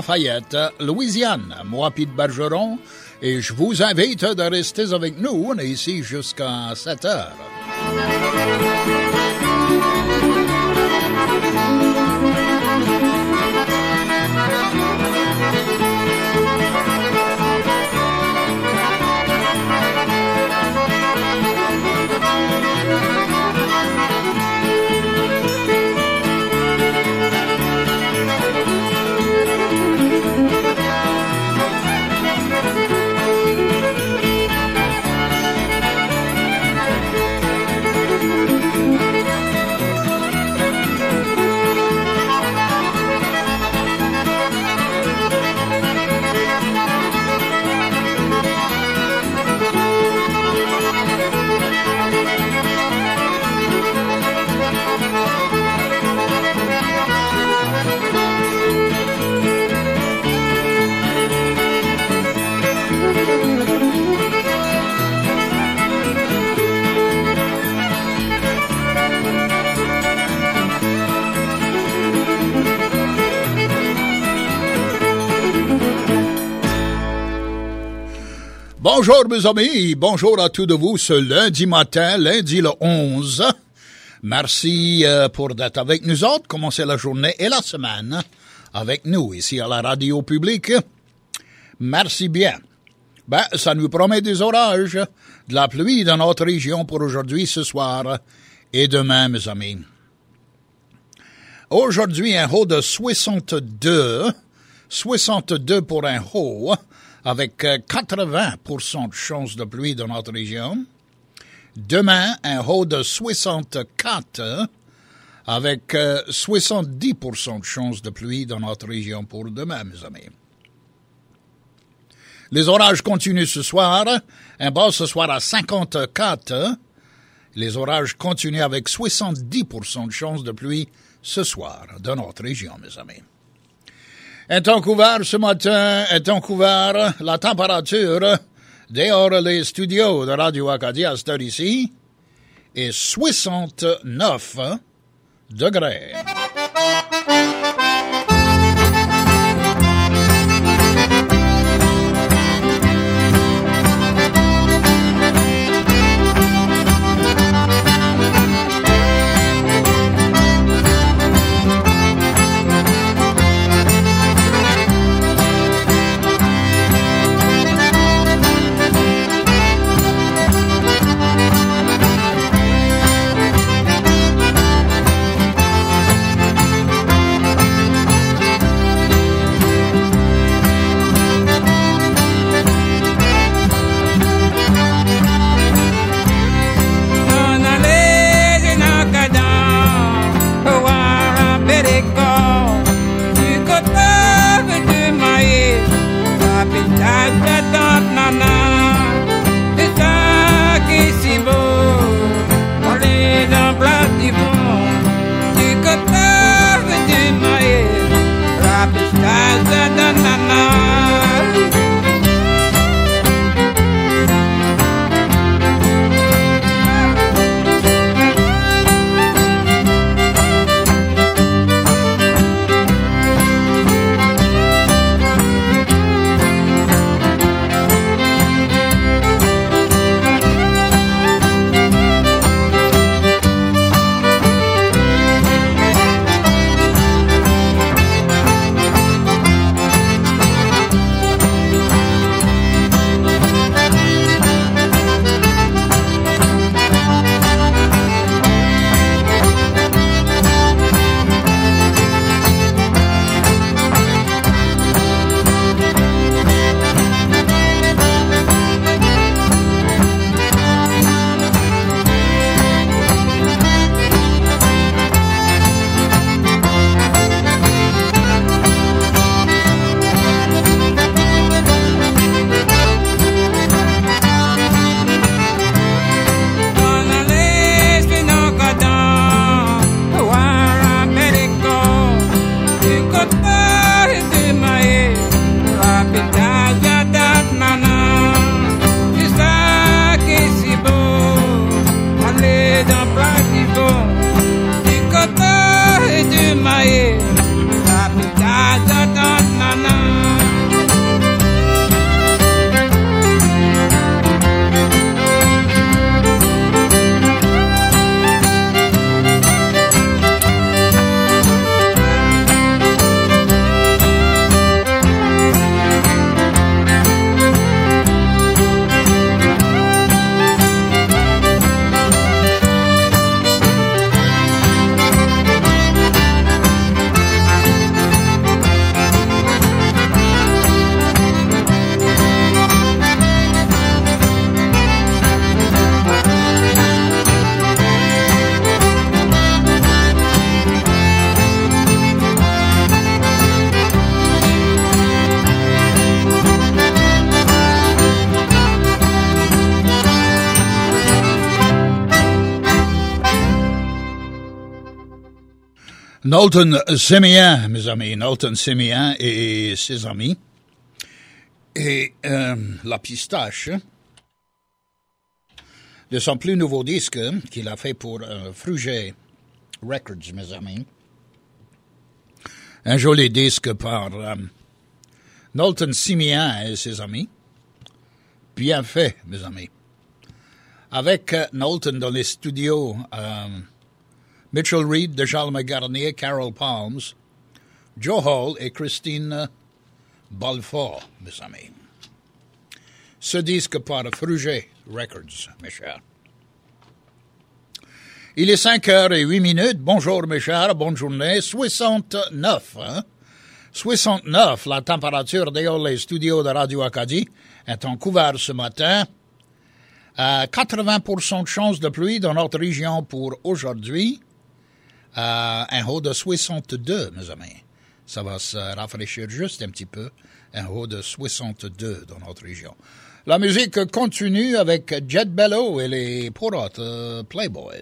Lafayette, Louisiane. Moi, Pete Bergeron, et je vous invite de rester avec nous. On est ici jusqu'à 7 heures. Bonjour mes amis, bonjour à tous de vous ce lundi matin, lundi le 11. Merci pour d'être avec nous autres, commencer la journée et la semaine avec nous ici à la radio publique. Merci bien. Ça nous promet des orages, de la pluie dans notre région pour aujourd'hui, ce soir et demain mes amis. Aujourd'hui un haut de 62 pour un haut, avec 80% de chances de pluie dans notre région. Demain, un haut de 64 avec 70% de chances de pluie dans notre région pour demain, mes amis. Les orages continuent ce soir. Un bas ce soir à 54. Les orages continuent avec 70% de chances de pluie ce soir dans notre région, mes amis. Un temps couvert ce matin, un temps couvert, la température dehors les studios de Radio Acadia à cette heure ici est 69 degrés. Nolton Simeon, mes amis, Nolton Simeon et ses amis. Et la pistache de son plus nouveau disque qu'il a fait pour Fruget Records, mes amis. Un joli disque par Nolton Simeon et ses amis. Bien fait, mes amis. Avec Nolton dans les studios, Mitchell Reed, de Charles Garnier, Carol Palms, Joe Hall et Christine Balfour, mes amis. Ce disque par Fruget Records, mes chers. Il est 5h08. Bonjour, mes chers. Bonne journée. 69, hein? 69, la température dehors les studios de Radio Acadie est en couvert ce matin. 80% de chance de pluie dans notre région pour aujourd'hui. Un haut de 62, mes amis. Ça va se rafraîchir juste un petit peu. Un haut de 62 dans notre région. La musique continue avec Jet Bello et les Porottes Playboys.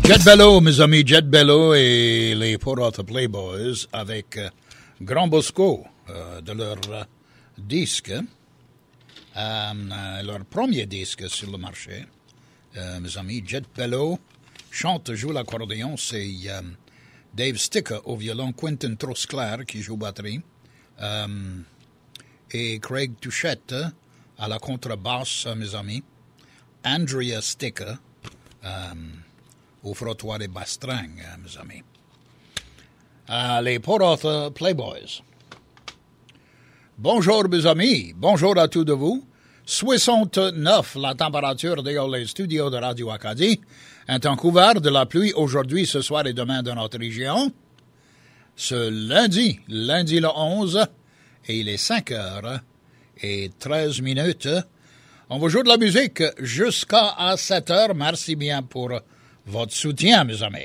Jet Bello, mes amis, Jet Bello et les Port Playboys avec Grand Bosco de leur disque, leur premier disque sur le marché. Mes amis, Jet Bello joue l'accordéon, c'est Dave Sticker au violon, Quentin Trosclair qui joue batterie, et Craig Touchette à la contrebasse, mes amis, Andrea Sticker au frottoir et bastringue, mes amis. Les Port Playboys. Bonjour, mes amis. Bonjour à tous de vous. 69, la température dans les studios de Radio Acadie. Un temps couvert de la pluie aujourd'hui, ce soir et demain dans notre région. Ce lundi le 11, et il est 5h et 13 minutes. On va jouer de la musique jusqu'à 7h. Merci bien pour votre soutien, mes amis.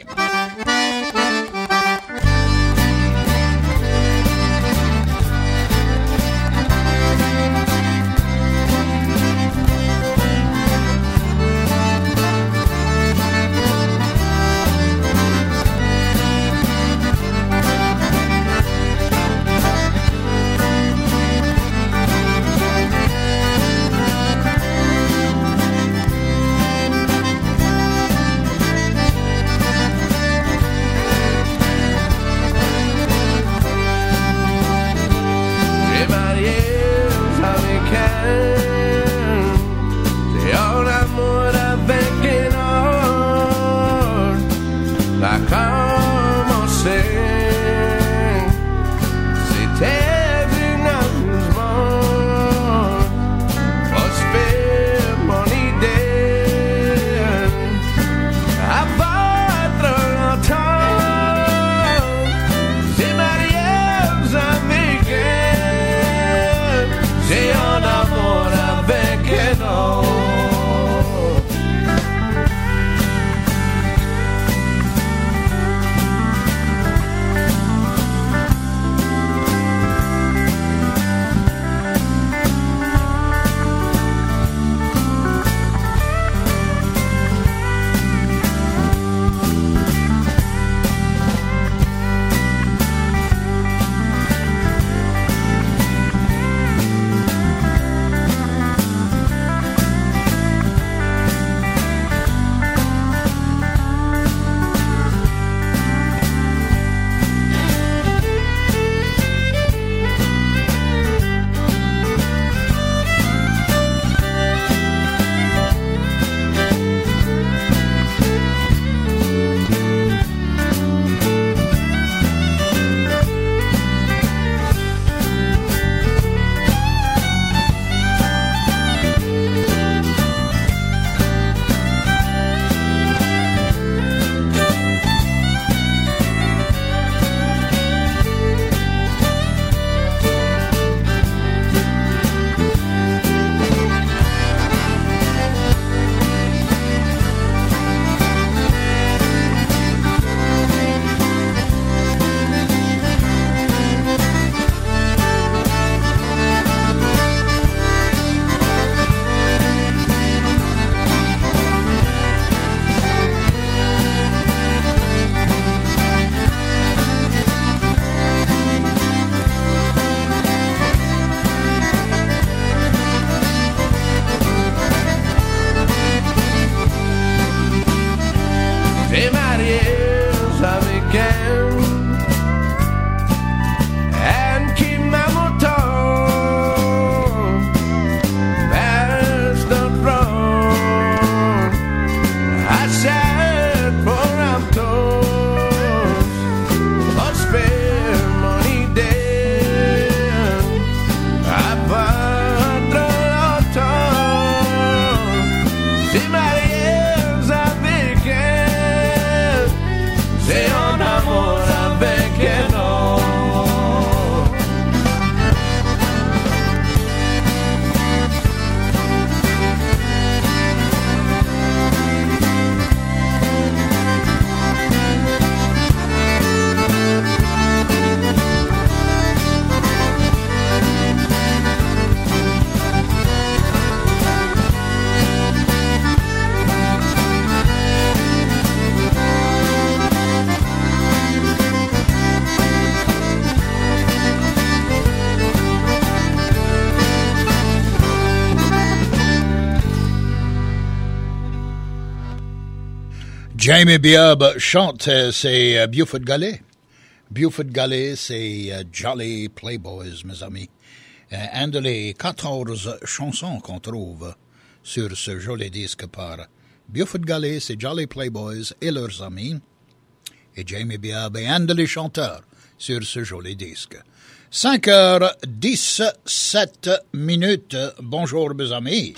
Jamie Biab chante, c'est Buford Galley. Buford Galley, c'est Jolly Playboys, mes amis. Un de les 14 chansons qu'on trouve sur ce joli disque par Buford Galley, c'est Jolly Playboys et leurs amis. Et Jamie Biab est un de les chanteurs sur ce joli disque. 5h17 minutes. Bonjour, mes amis.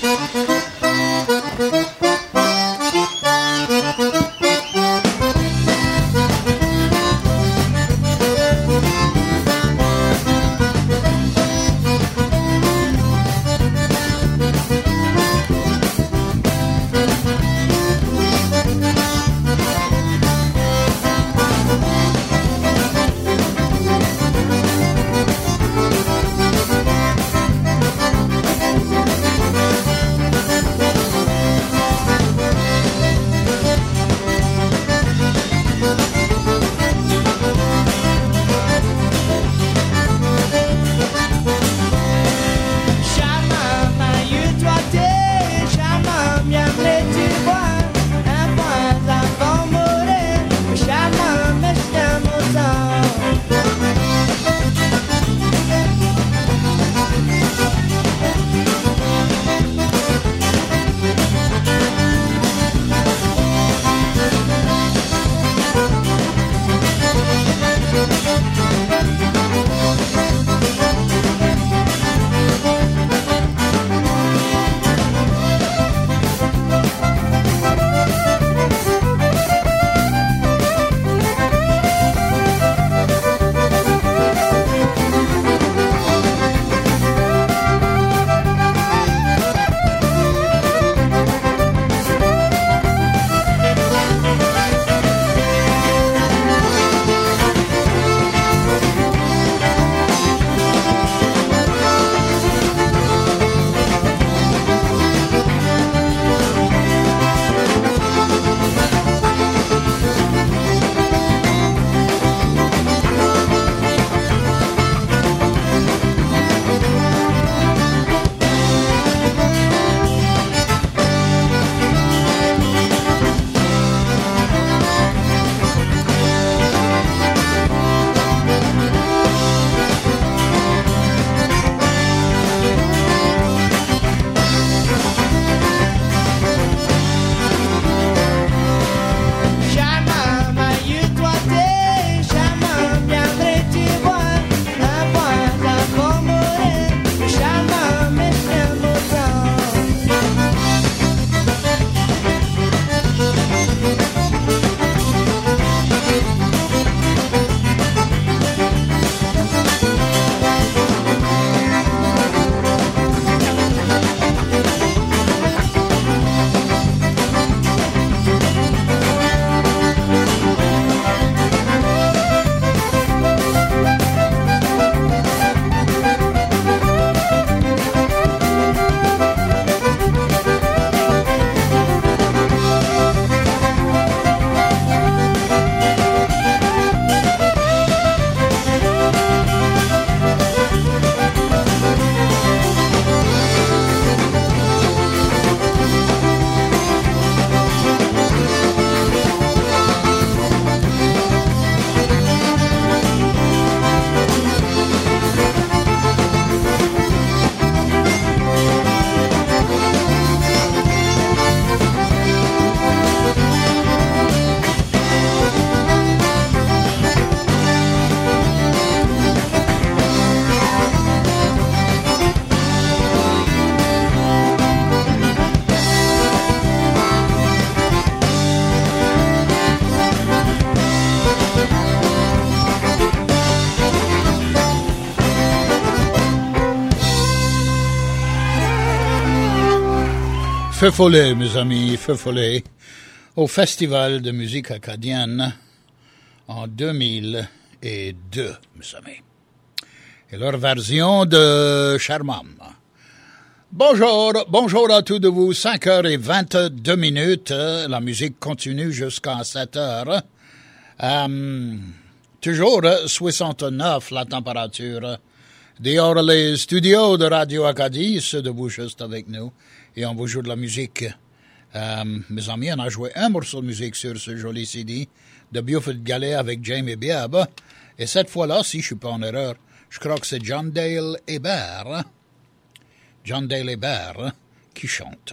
Feu follet, mes amis, Feu follet, au Festival de musique acadienne en 2002, mes amis. Et leur version de Charmam. Bonjour à tous de vous, 5h22, la musique continue jusqu'à 7h. Toujours 69 la température. Dehors les studios de Radio Acadie, ceux debout juste avec nous. Et on vous joue de la musique Mes amis, on a joué un morceau de musique sur ce joli CD de Buford Galley avec Jamie Biaba. Et cette fois-là, si je suis pas en erreur, je crois que c'est John Dale Hébert qui chante.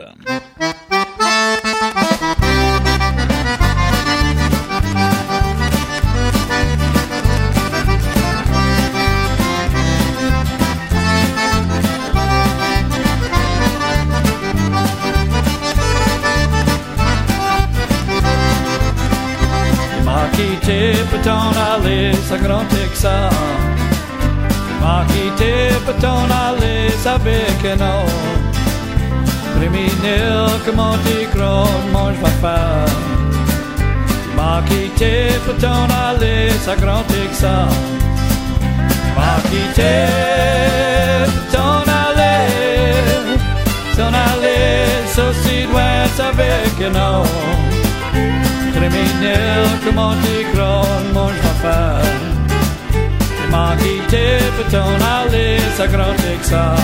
Quitté peut-on aller à Grand Texas? M'a quitté peut-on aller à Bécano? Criminel, comment t'y crois, mange ma femme? M'a quitté peut-on aller à Grand Texas? M'a quitté peut-on aller aussi loin à Bécano? Criminel, comment t'y crois, mange ma femme? Tu m'as quitté, peut-on aller à Grand Texas?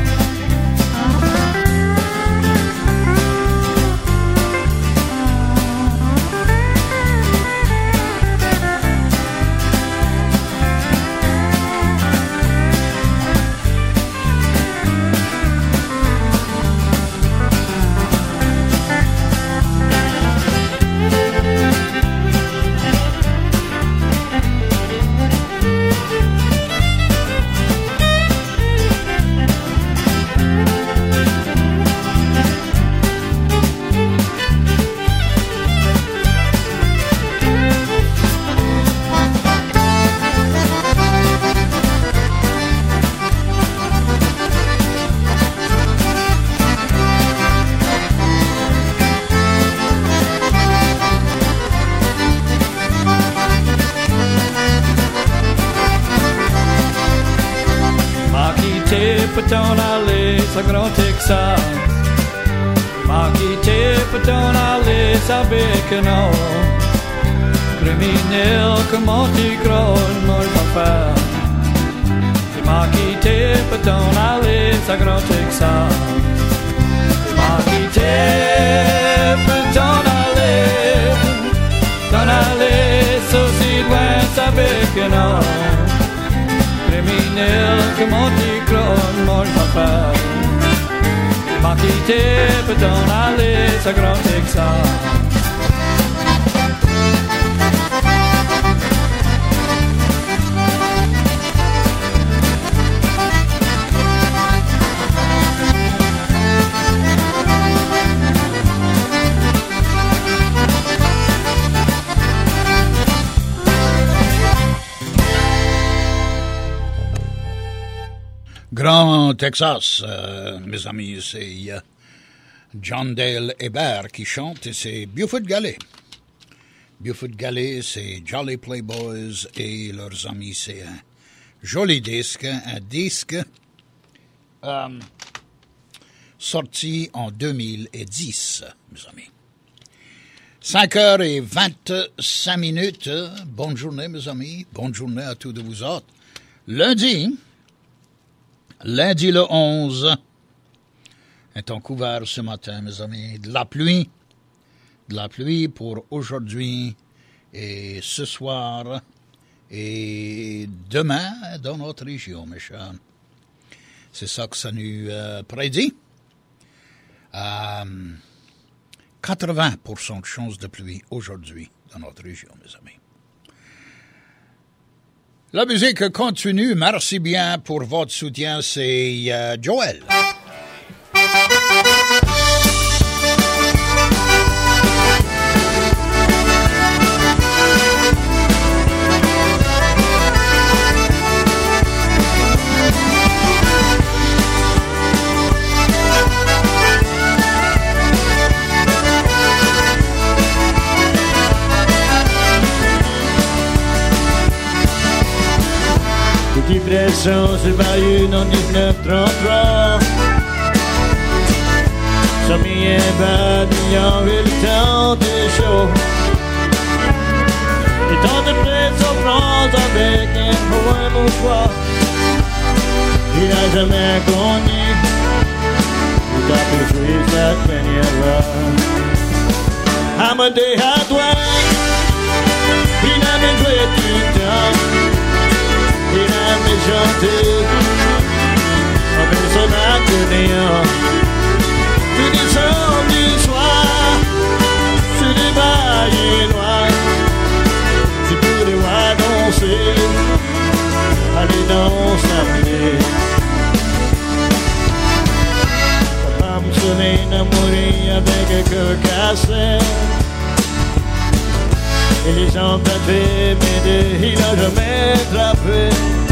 Peut-on aller à Grand Texas? M'a quitté, peut-on aller à Bécano? Criminel, comment t'y crois, mange ma femme? Tu m'as quitté, peut-on aller à Grand Texas? M'a quitté, peut-on aller aussi loin à Bécano? Criminel, comment t'y crois, mange ma femme? M'a quitté, peut-on aller à Grand Texas? Grand Texas, mes amis, c'est John Dale Hébert qui chante et c'est Buford Galley. Buford Galley, c'est Jolly Playboys et leurs amis, c'est un joli disque, sorti en 2010, mes amis. 5h25. Bonne journée, mes amis. Bonne journée à tous de vous autres. Lundi le 11, est en couvert ce matin, mes amis. De la pluie pour aujourd'hui et ce soir et demain dans notre région, mes chers. C'est ça que ça nous prédit. 80% de chances de pluie aujourd'hui dans notre région, mes amis. La musique continue. Merci bien pour votre soutien. C'est Joël. Pression sur Bayou dans 1933. Som i en världen jag vill ta det show. Det tar det press som pratar vägen på en Moskva. Vi är som är konning. Vi tar på skyddsat men jag rör. Amédée Adouin, il aime jouer du temps, il aime chanter, avec son accordéon. Tous les sons du soir, sur les bails noirs, tu peux les voir danser, aller dans sa vie. Ta femme se l'est enamorée avec un cœur cassé, et les gens t'avaient m'aider, il n'a jamais attrapé.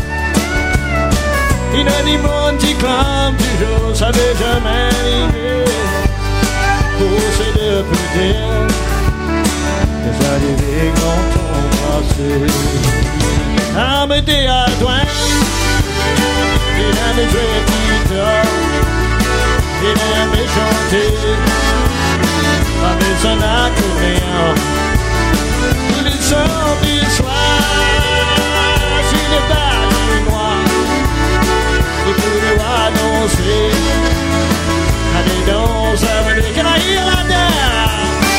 Il a dit mon petit clame toujours, ça veut jamais arriver. Pour ces deux peut-être, les arrivées quand on passé. Amédée Adouin, il aime jouer guitare, il aime chanter, avec son accordéon. Tous les sons du soir, sur les balles noires, et tous les voix danser, allez danser avec les Irlandais.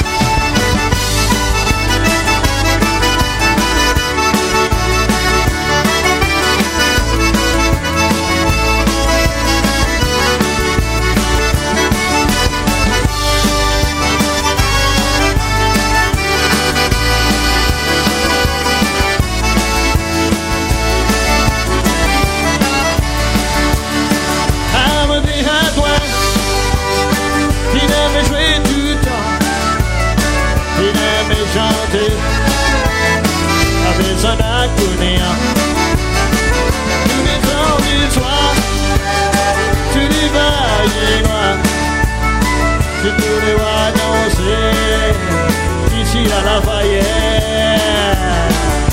Chanter avec son accordéon. Tous les temps du soir, tu les bails noirs, tu peux les voir danser ici à Lafayette.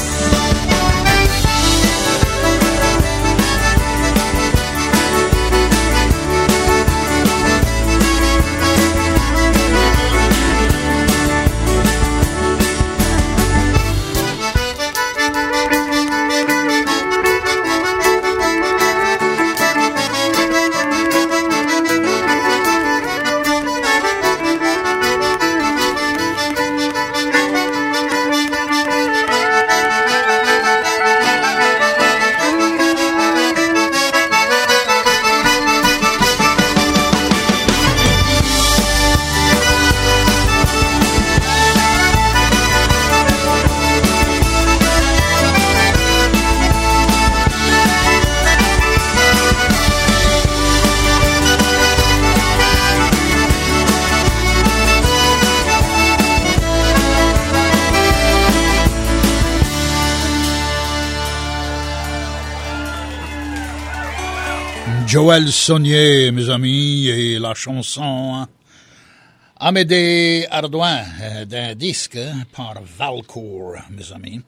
Joël Saunier, mes amis, et la chanson Amédée Adouin d'un disque par Valcourt, mes amis.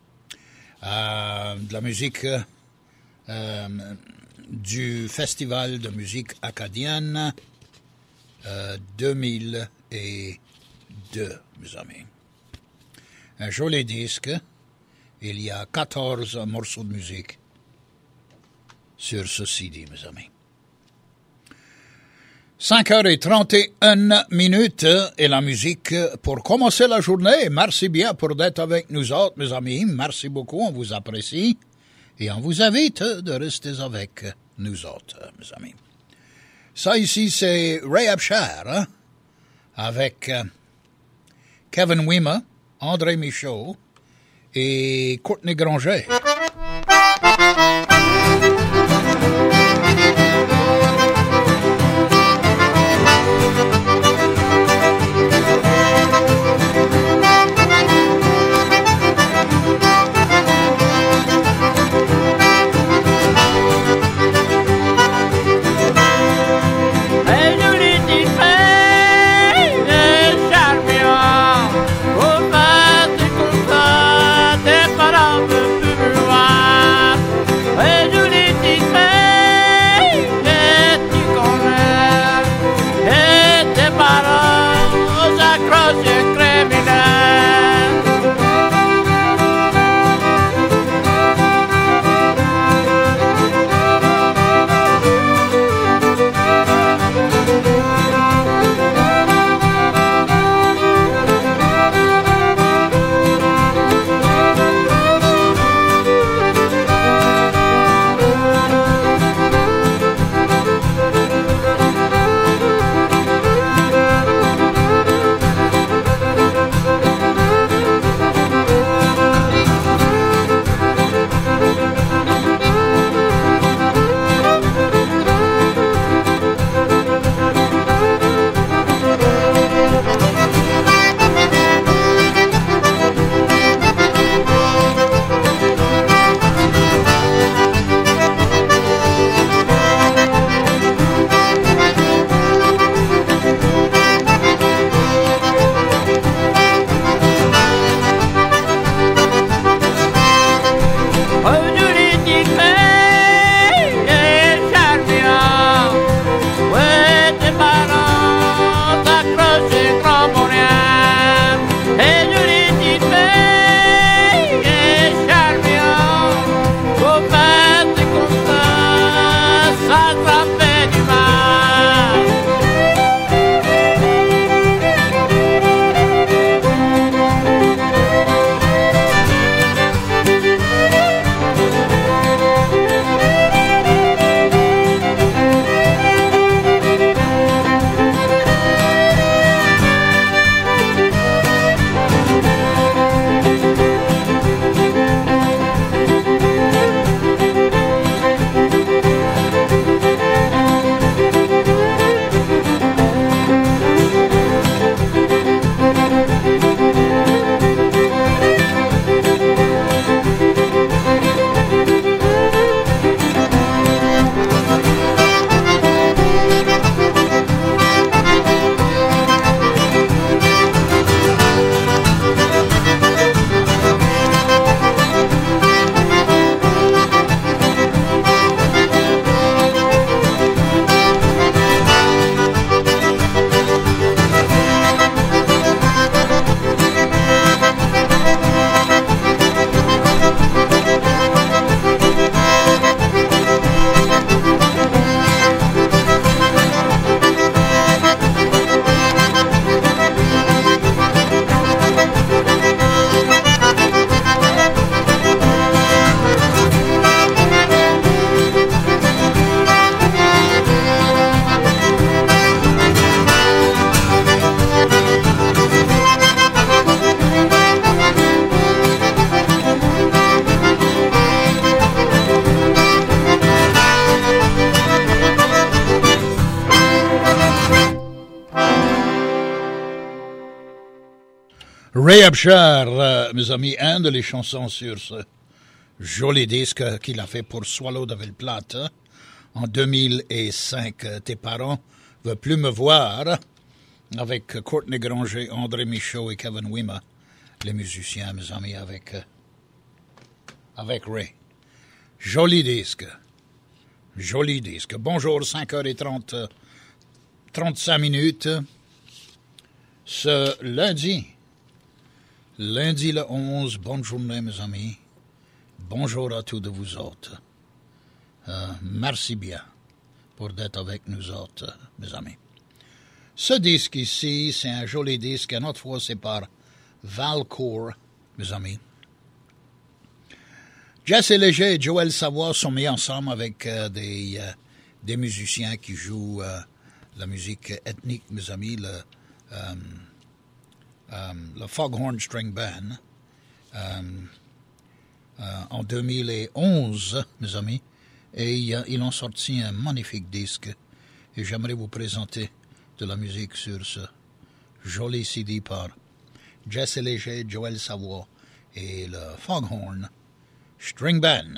De la musique du Festival de musique acadienne 2002, mes amis. Un joli disque. Il y a 14 morceaux de musique sur ce CD, mes amis. 5h31 et la musique pour commencer la journée. Merci bien pour d'être avec nous autres, mes amis. Merci beaucoup, on vous apprécie. Et on vous invite de rester avec nous autres, mes amis. Ça ici, c'est Ray Abshire, hein, avec Kevin Wimmer, André Michaud et Courtney Granger. Charmiant, au bas des combats, des paroles de Ray Abshire, mes amis, un de les chansons sur ce joli disque qu'il a fait pour Swallow de Ville-Plate en 2005. Tes parents veulent plus me voir, avec Courtney Granger, André Michaud et Kevin Wima, les musiciens, mes amis, avec Ray. Joli disque. Joli disque. Bonjour, 5h30, 35 minutes. Ce lundi le 11, bonne journée, mes amis. Bonjour à tous de vous autres. Merci bien pour d'être avec nous autres, mes amis. Ce disque ici, c'est un joli disque. Une autre fois, c'est par Valcourt, mes amis. Jesse Léger et Joël Savoie sont mis ensemble avec des musiciens qui jouent la musique ethnique, mes amis, le Foghorn String Band, en 2011, mes amis, et ils ont sorti un magnifique disque, et j'aimerais vous présenter de la musique sur ce joli CD par Jesse Léger, Joël Savoie et le Foghorn String Band.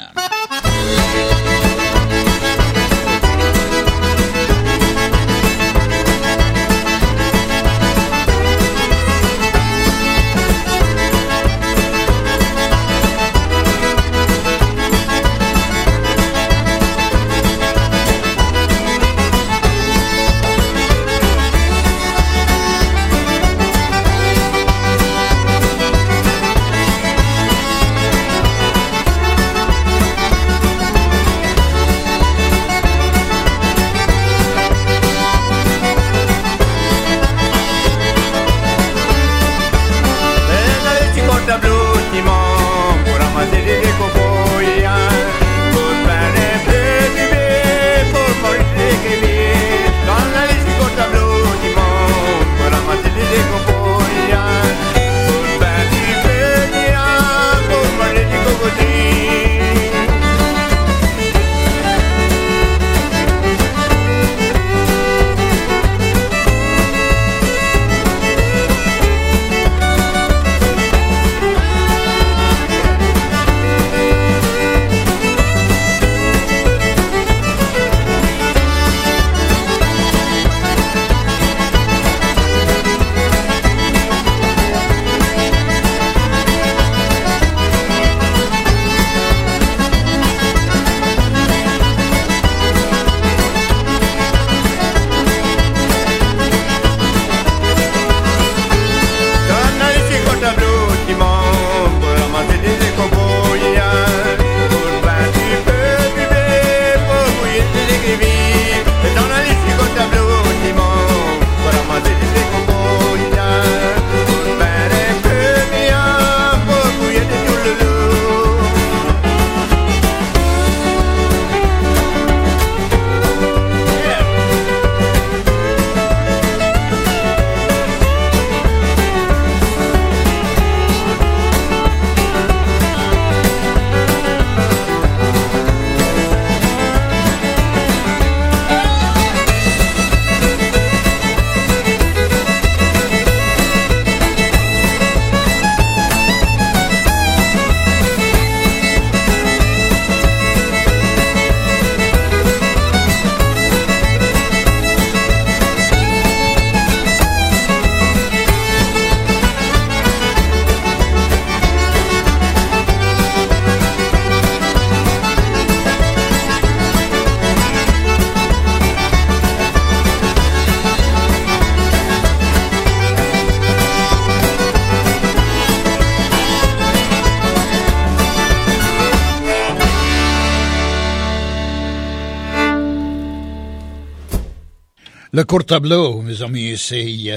Le court tableau, mes amis, c'est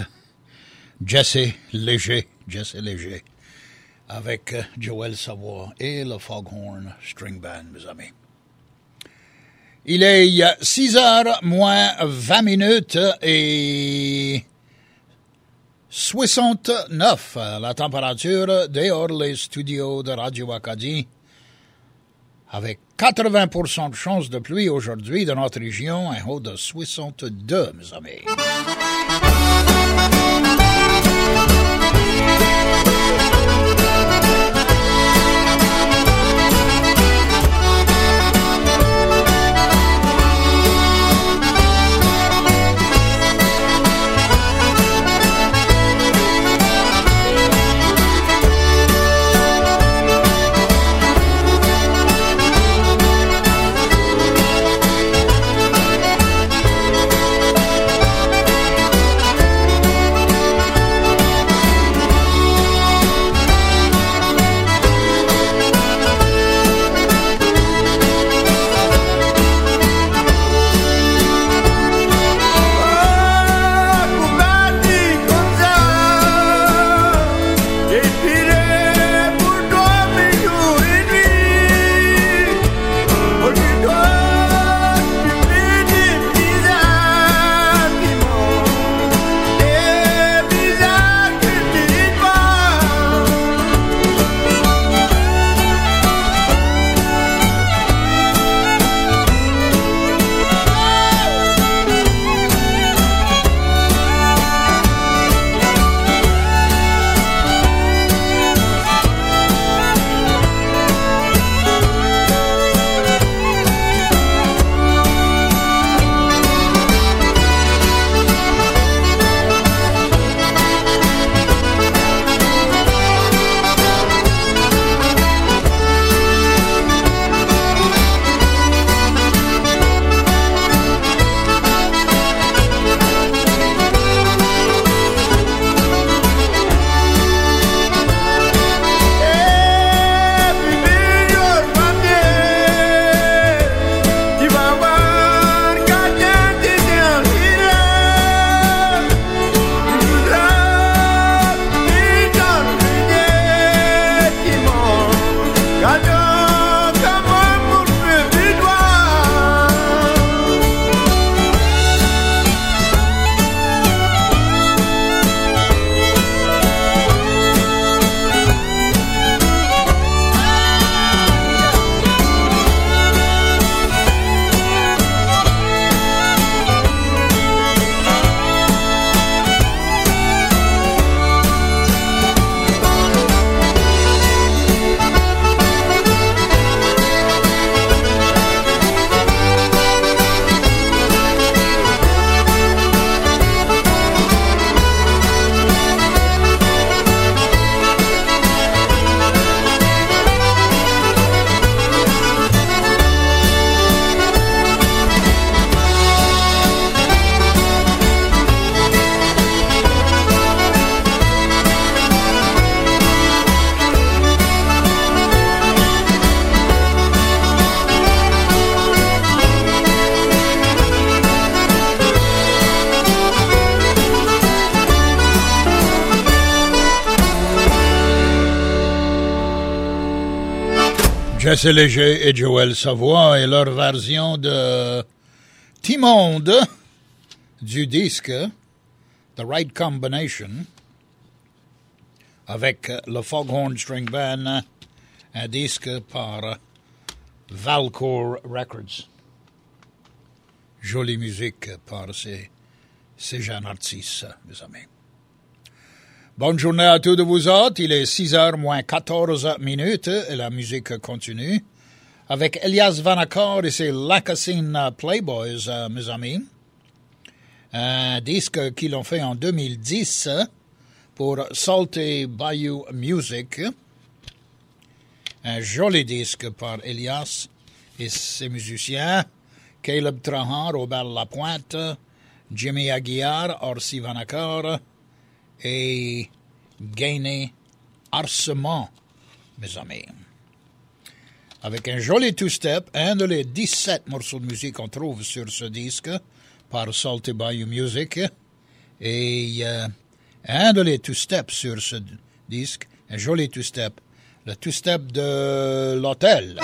Jesse Léger, avec Joël Savoie et le Foghorn String Band, mes amis. Il est 6h moins 20 minutes et 69 la température dehors les studios de Radio Acadie, avec 80% de chance de pluie aujourd'hui dans notre région, un haut de 62, mes amis. Jesse Léger et Joël Savoie et leur version de Timonde du disque The Right Combination avec le Foghorn String Band, un disque par Valcourt Records. Jolie musique par ces jeunes artistes, mes amis. Bonne journée à tous de vous autres. Il est 6h moins 14 minutes et la musique continue avec Elias Vanacker et ses Lacassine Playboys, mes amis. Un disque qu'ils ont fait en 2010 pour Salty Bayou Music. Un joli disque par Elias et ses musiciens. Caleb Trahan, Robert Lapointe, Jimmy Aguiar, Orsi Vanacker et Gainé Arcement, mes amis. Avec un joli two-step, un de les 17 morceaux de musique qu'on trouve sur ce disque par Salty Bayou Music et un de les two-steps sur ce disque, un joli two-step, le two-step de l'hôtel.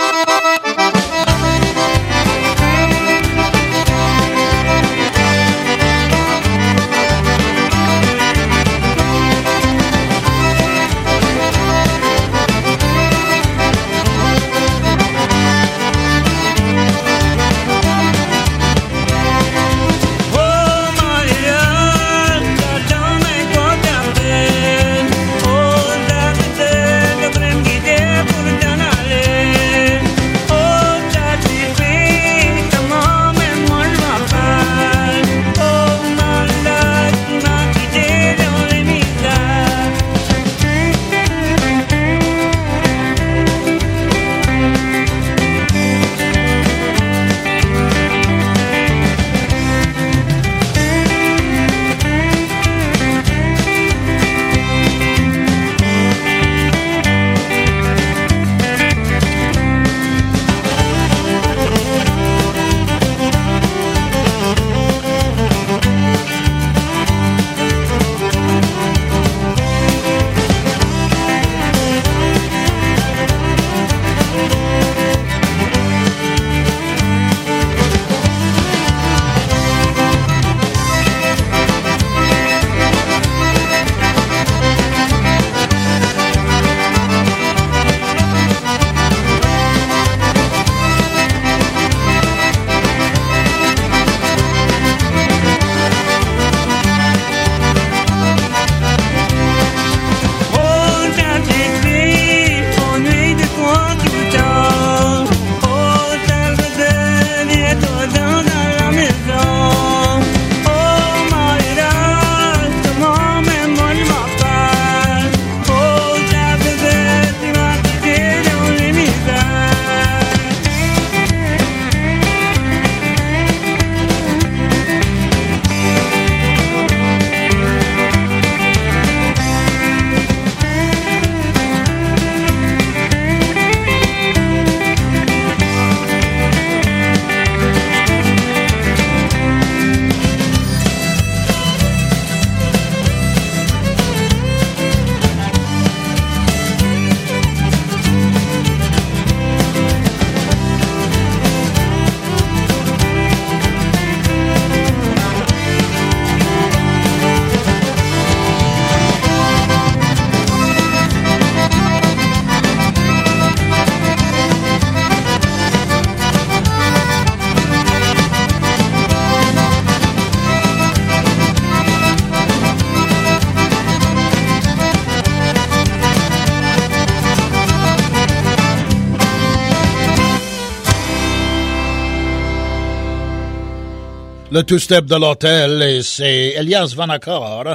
Le two-step de l'hôtel, et c'est Elias Vanacker,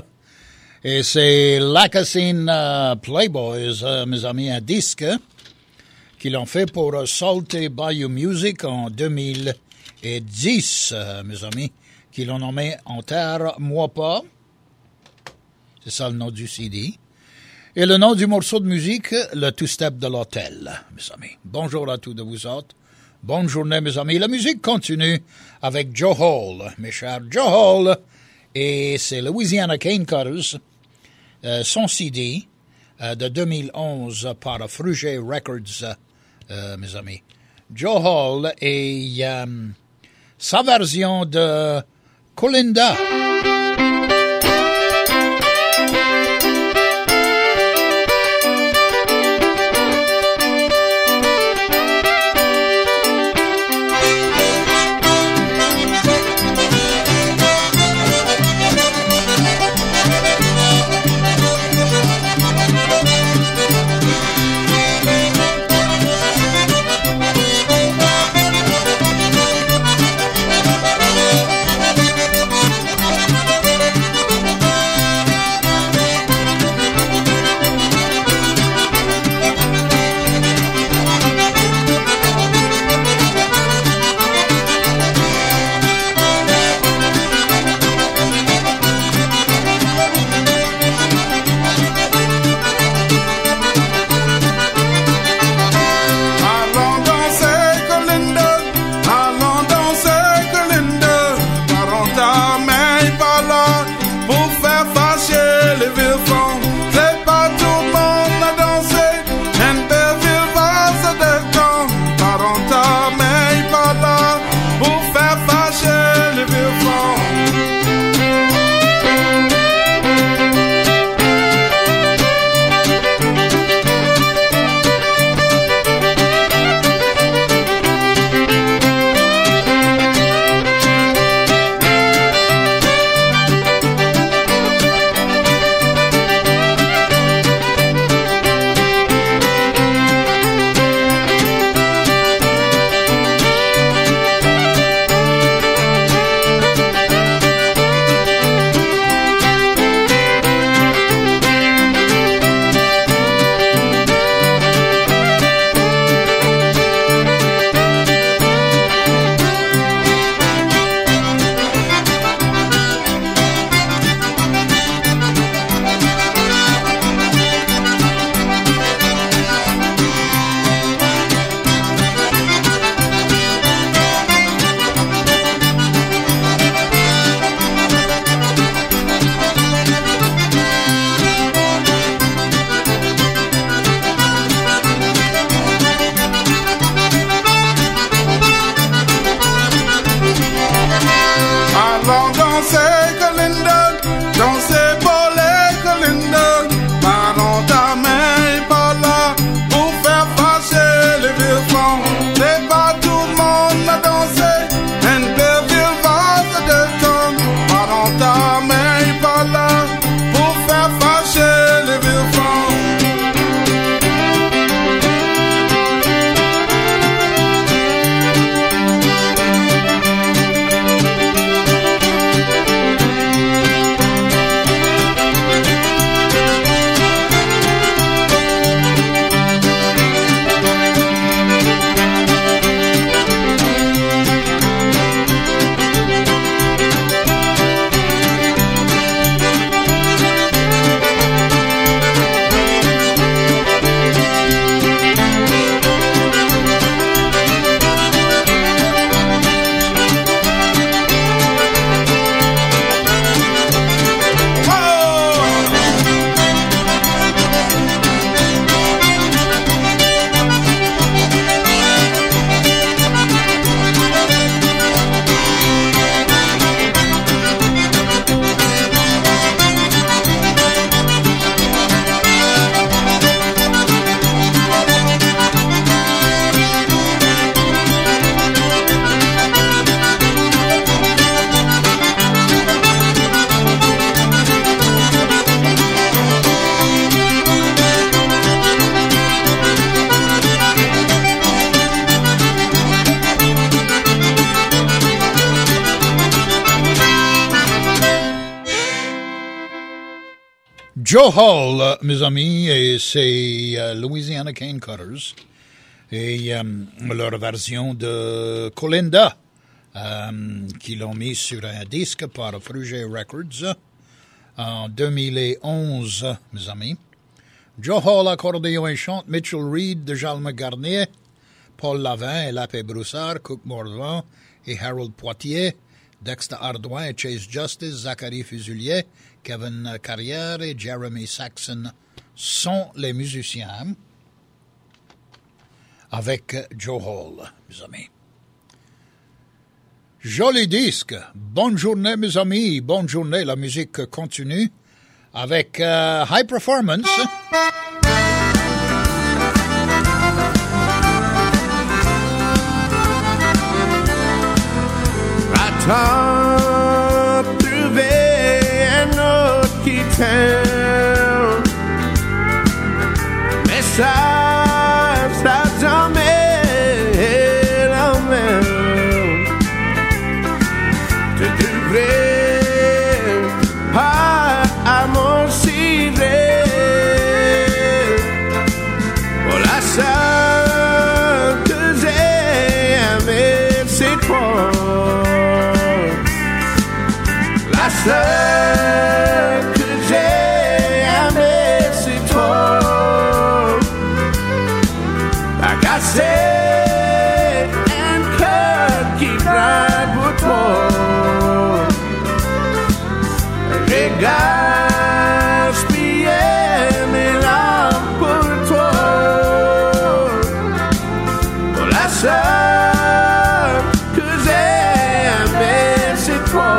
et c'est Lacassine Playboys, mes amis, un disque qu'ils ont fait pour Salty Bayou Music en 2010, mes amis, qu'ils l'ont nommé En terre, moi pas. C'est ça le nom du CD. Et le nom du morceau de musique, le two-step de l'hôtel, mes amis. Bonjour à tous de vous autres. Bonne journée, mes amis. La musique continue avec Joe Hall, mes chers. Joe Hall, et c'est Louisiana Cane Cutters, son CD de 2011 par Fruget Records mes amis. Joe Hall et sa version de Colinda. Joe Hall, mes amis, et c'est Louisiana Cane Cutters et leur version de Colinda qui l'ont mis sur un disque par Fruget Records en 2011, mes amis. Joe Hall, accordéon et chante, Mitchell Reed de Jalma Garnier, Paul Lavin et Lapé Broussard, Cook Morvan et Harold Poitier, Dexter Ardouin et Chase Justice, Zachary Fuselier, Kevin Carrière et Jeremy Saxon sont les musiciens. avec Joe Hall, mes amis. Joli disque. Bonne journée, mes amis. Bonne journée. La musique continue avec High Performance. T'as trouvé un autre qui t'aime, mais ça jamais la même. Tu devrais pas à mon civet. Pour la seule que j'ai aimée, c'est toi. La seule que j'ai aimée, c'est toi. T'as cassé un cœur qui craint pour toi. J'ai gaspillé mes larmes pour toi. Pour la seule que j'ai aimée, c'est toi.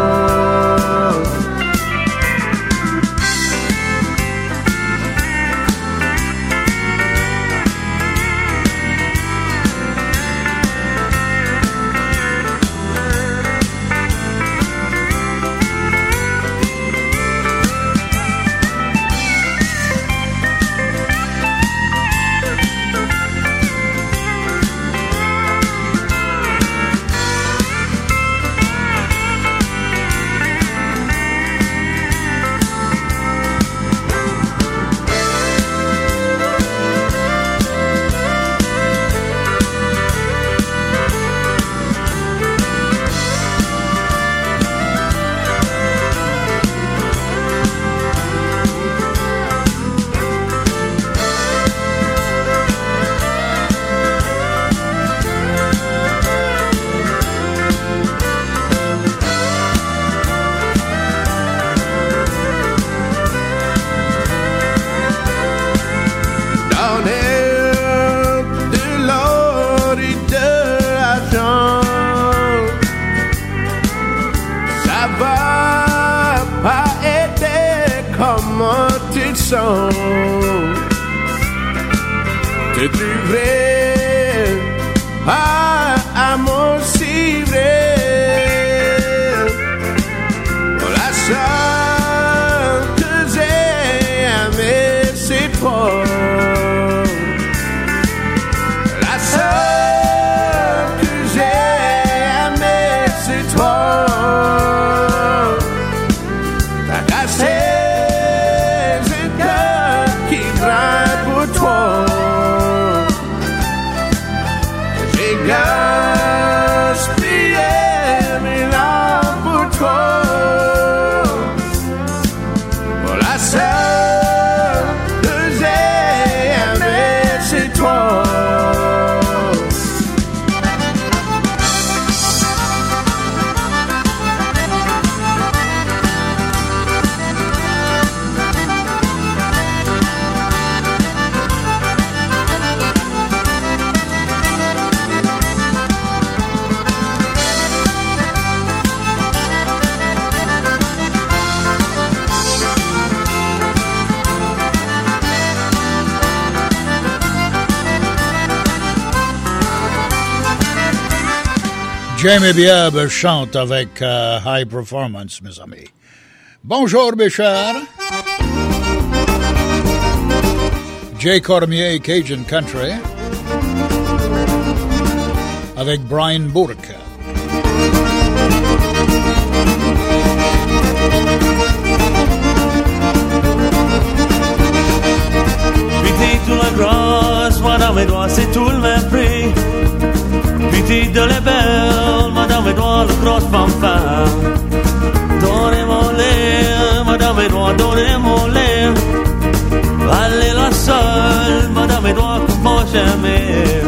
Tu trouverais pas à mon civet. Pour la seule que j'ai aimée, c'est toi. La seule que j'ai aimée, c'est toi. T'as cassé j'ai gaspillé mes larmes pour toi. Pour la seule que j'ai aimée, c'est toi. Jamie Biab chante avec High Performance, mes amis. Bonjour, mes chers. Jay Cormier, Cajun Country, avec Brian Bourque. Pitié tout la grâce, moi dans mes doigts, c'est tout le même prix. Pitié de la belle, moi dans mes doigts, le grosse fanfare. Donnez-moi l'air, moi dans mes doigts, donnez-moi l'air. Allez la seule, moi dans mes doigts, comment j'aimais.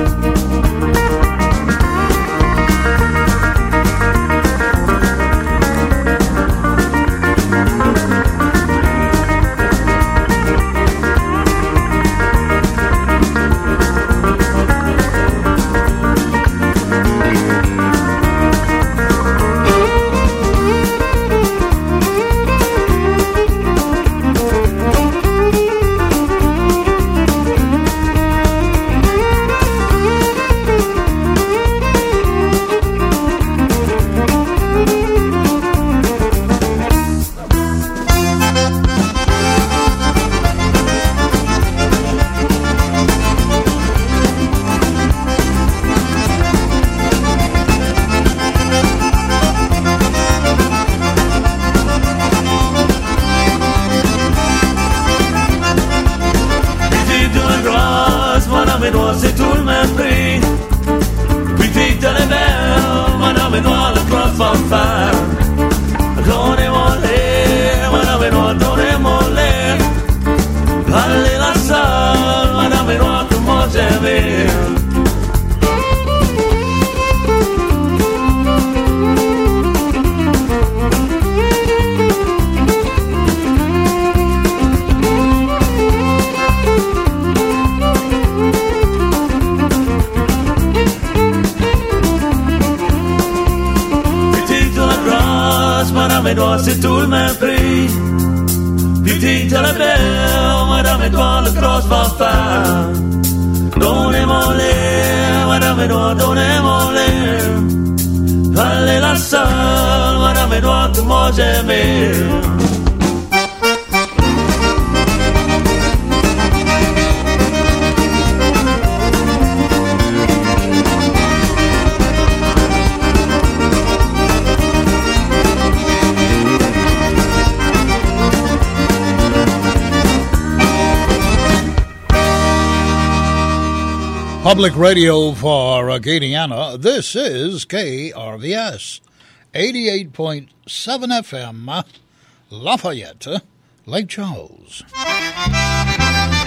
le prix. Petite la belle, madame et toi le cross va faire. Donnez-moi l'air, madame et toi, donnez-moi l'air. Allez la seule, madame et toi, que moi j'aimais. Public radio for Acadiana. This is KRVS 88.7 FM, Lafayette, Lake Charles.